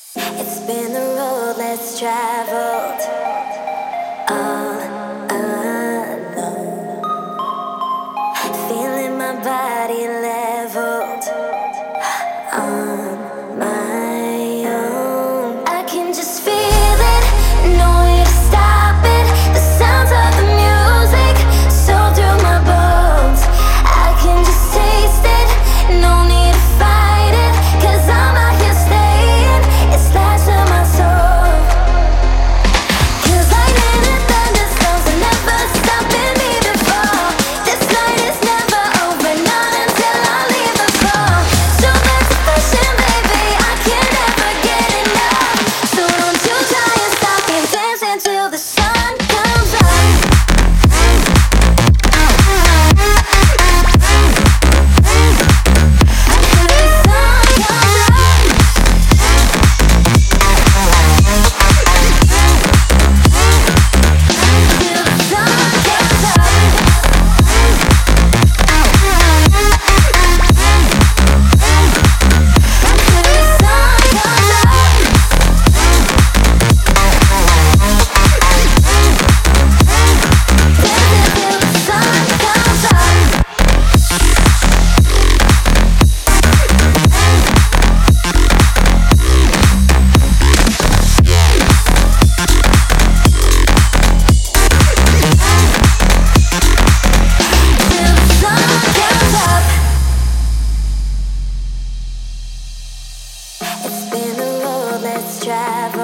It's been the road less traveled, all alone. Feeling my body leveled on my own. I can just feel it, no way to stop it. The sounds of the music so through my bones. I can just taste it, no need to fight it. 'Cause I'm out here staying, it's life to my soul. 'Cause lightning and thunderstorms are never stopping me before. This night is never over, not until I leave the floor. So that's a passion, baby, I can never get enough. So don't you try and stop me dancing till the sun comes up. It's been a road less traveled.